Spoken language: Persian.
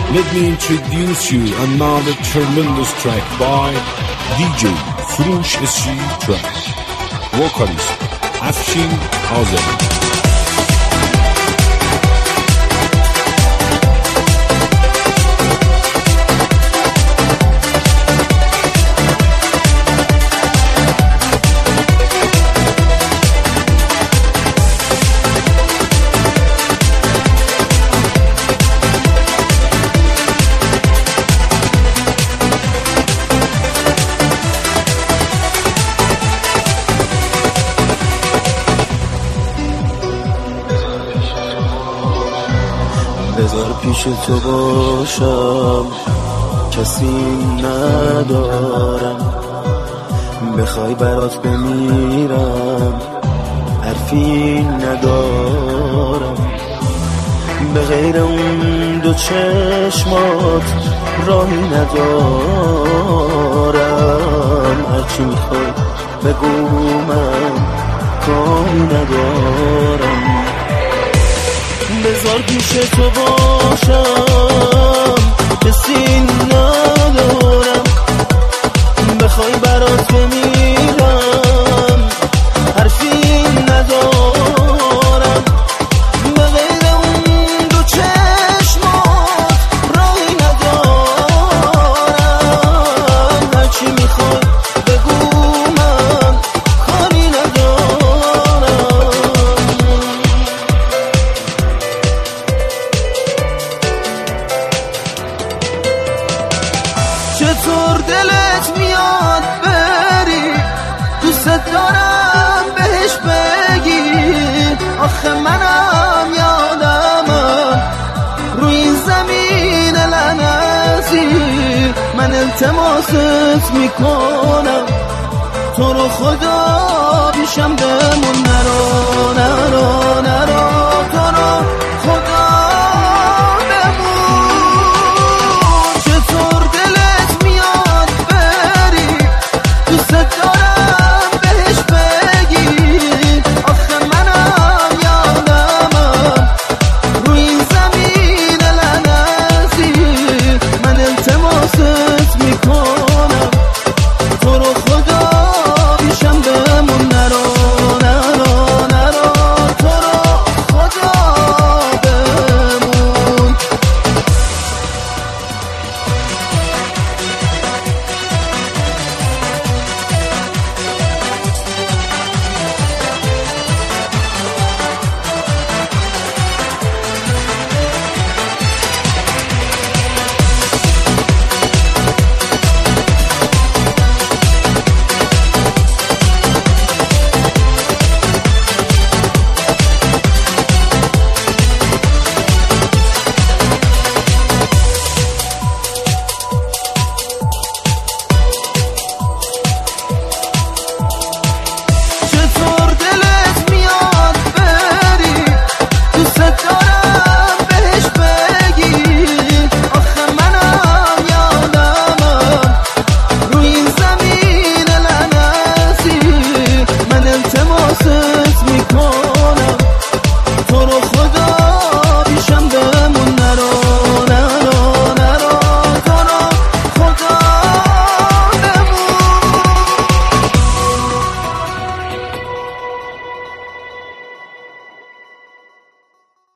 Let me introduce you another tremendous track by DJ Surush SG Track. Vocalist Afshin Azeri. بذار پیش تو باشم، کسی ندارم، بخوای برات بمیرم، حرفی ندارم، به غیر اون دو چشمات راهی ندارم، هرچی میخوای بگو من کاری ندارم. بذار پیش تو باشم، کسی ندارم، بخوای برات بمیرم، حرفی ندارم، به غیر اون دو چشمات راهی ندارم، هرچی میخوای بگو من کاری ندارم. چطور دلت میاد بری، دوست دارم بهش بگی، آخه منم یادمم روی این زمین لعنتی من التماست میکنم، تو رو خدا پیشم بمون، نرو نرو نرو، تو رو خدا